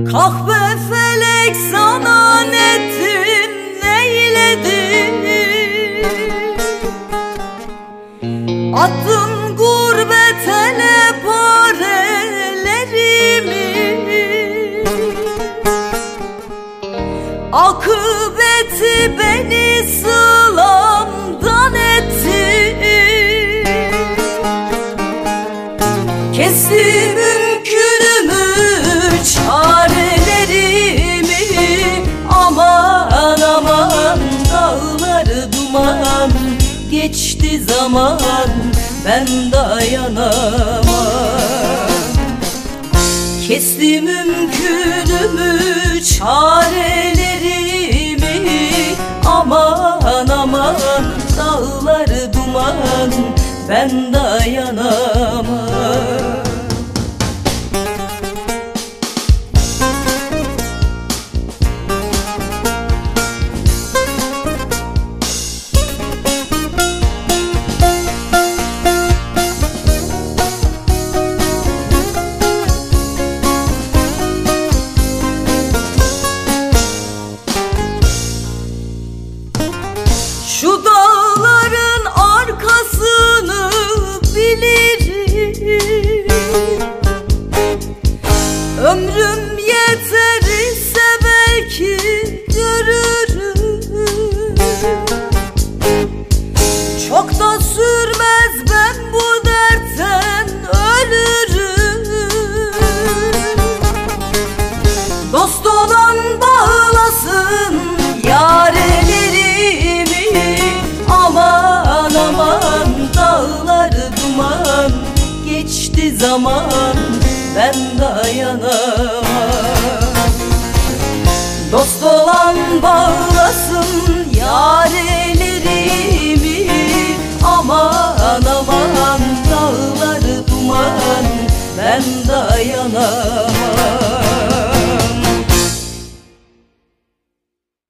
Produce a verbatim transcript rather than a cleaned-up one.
Kahve felek sana nettim neyledim? Attım gurbetele parelerimi, akıbeti beni sılamdan etti. Kestim mümkünümü çarelerimi, aman aman dağları duman, geçti zaman ben dayanamam. Kestim mümkünümü çarelerimi, aman aman dağları duman, ben dayanamam. Şu dağların arkasını bilirim, ömrüm yeter ise belki görürüm. Çok da sürmez ben bu dertten ölürüm. Dost olan bağlasın yarelerimi, aman aman dağları duman, geçti zaman ben dayanamam. Dost olan